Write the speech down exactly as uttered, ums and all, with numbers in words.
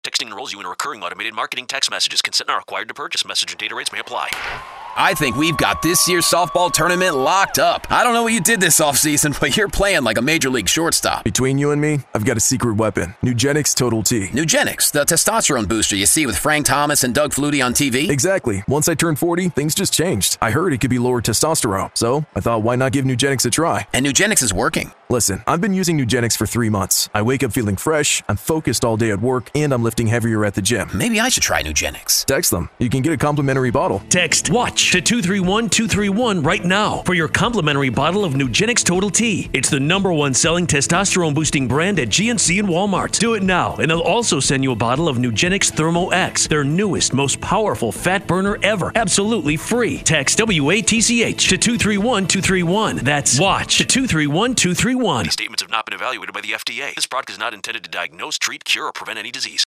Texting enrolls you in a recurring automated marketing text messages. Consent not required to purchase. Message and data rates may apply. I think we've got this year's softball tournament locked up. I don't know what you did this offseason, but you're playing like a major league shortstop. Between you and me, I've got a secret weapon. Nugenix Total T. Nugenix, the testosterone booster you see with Frank Thomas and Doug Flutie on T V? Exactly. Once I turned forty, things just changed. I heard it could be lower testosterone, so I thought, why not give Nugenix a try? And Nugenix is working. Listen, I've been using Nugenix for three months. I wake up feeling fresh, I'm focused all day at work, and I'm lifting heavier at the gym. Maybe I should try Nugenix. Text them. You can get a complimentary bottle. Text WATCH to two three one two three one right now for your complimentary bottle of Nugenix Total T. It's the number one selling testosterone boosting brand at G N C and Walmart. Do it now, and they'll also send you a bottle of Nugenix Thermo X, their newest, most powerful fat burner ever, absolutely free. Text W A T C H to two three one two three one. That's WATCH to two three one two three one. These statements have not been evaluated by the F D A. This product is not intended to diagnose, treat, cure, or prevent any disease.